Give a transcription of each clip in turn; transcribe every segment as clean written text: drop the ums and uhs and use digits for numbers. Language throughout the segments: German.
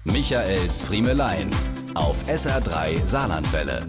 Michaels Friemelein auf SR3 Saarlandwelle.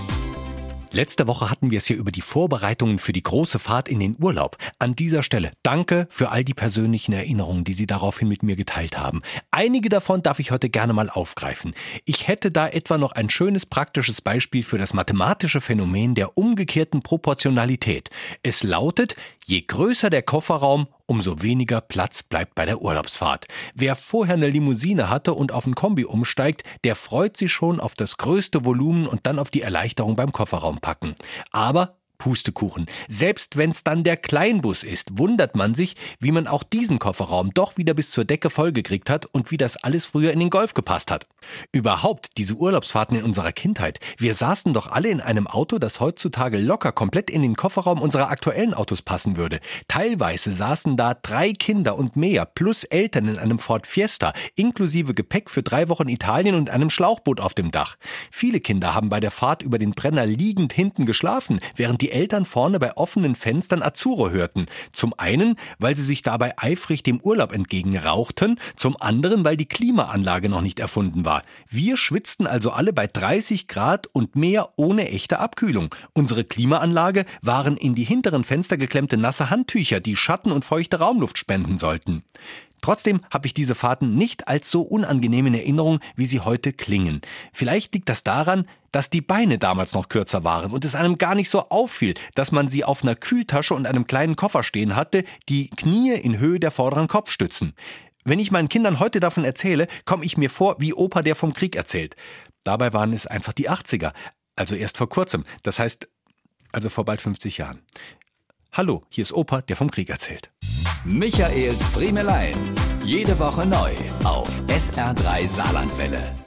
Letzte Woche hatten wir es hier über die Vorbereitungen für die große Fahrt in den Urlaub. An dieser Stelle danke für all die persönlichen Erinnerungen, die Sie daraufhin mit mir geteilt haben. Einige davon darf ich heute gerne mal aufgreifen. Ich hätte da etwa noch ein schönes praktisches Beispiel für das mathematische Phänomen der umgekehrten Proportionalität. Es lautet, je größer der Kofferraum, umso weniger Platz bleibt bei der Urlaubsfahrt. Wer vorher eine Limousine hatte und auf ein Kombi umsteigt, der freut sich schon auf das größte Volumen und dann auf die Erleichterung beim Kofferraumpacken. Aber Pustekuchen. Selbst wenn es dann der Kleinbus ist, wundert man sich, wie man auch diesen Kofferraum doch wieder bis zur Decke vollgekriegt hat und wie das alles früher in den Golf gepasst hat. Überhaupt, diese Urlaubsfahrten in unserer Kindheit. Wir saßen doch alle in einem Auto, das heutzutage locker komplett in den Kofferraum unserer aktuellen Autos passen würde. Teilweise saßen da 3 Kinder und mehr plus Eltern in einem Ford Fiesta, inklusive Gepäck für 3 Wochen Italien und einem Schlauchboot auf dem Dach. Viele Kinder haben bei der Fahrt über den Brenner liegend hinten geschlafen, während die Eltern vorne bei offenen Fenstern Azzurro hörten. Zum einen, weil sie sich dabei eifrig dem Urlaub entgegen rauchten, zum anderen, weil die Klimaanlage noch nicht erfunden war. Wir schwitzten also alle bei 30 Grad und mehr ohne echte Abkühlung. Unsere Klimaanlage waren in die hinteren Fenster geklemmte nasse Handtücher, die Schatten und feuchte Raumluft spenden sollten. Trotzdem habe ich diese Fahrten nicht als so unangenehm in Erinnerung, wie sie heute klingen. Vielleicht liegt das daran, dass die Beine damals noch kürzer waren und es einem gar nicht so auffiel, dass man sie auf einer Kühltasche und einem kleinen Koffer stehen hatte, die Knie in Höhe der vorderen Kopfstützen. Wenn ich meinen Kindern heute davon erzähle, komme ich mir vor wie Opa, der vom Krieg erzählt. Dabei waren es einfach die 80er, also erst vor kurzem, das heißt, also vor bald 50 Jahren. Hallo, hier ist Opa, der vom Krieg erzählt. Michaels Friemelein. Jede Woche neu auf SR3 Saarlandwelle.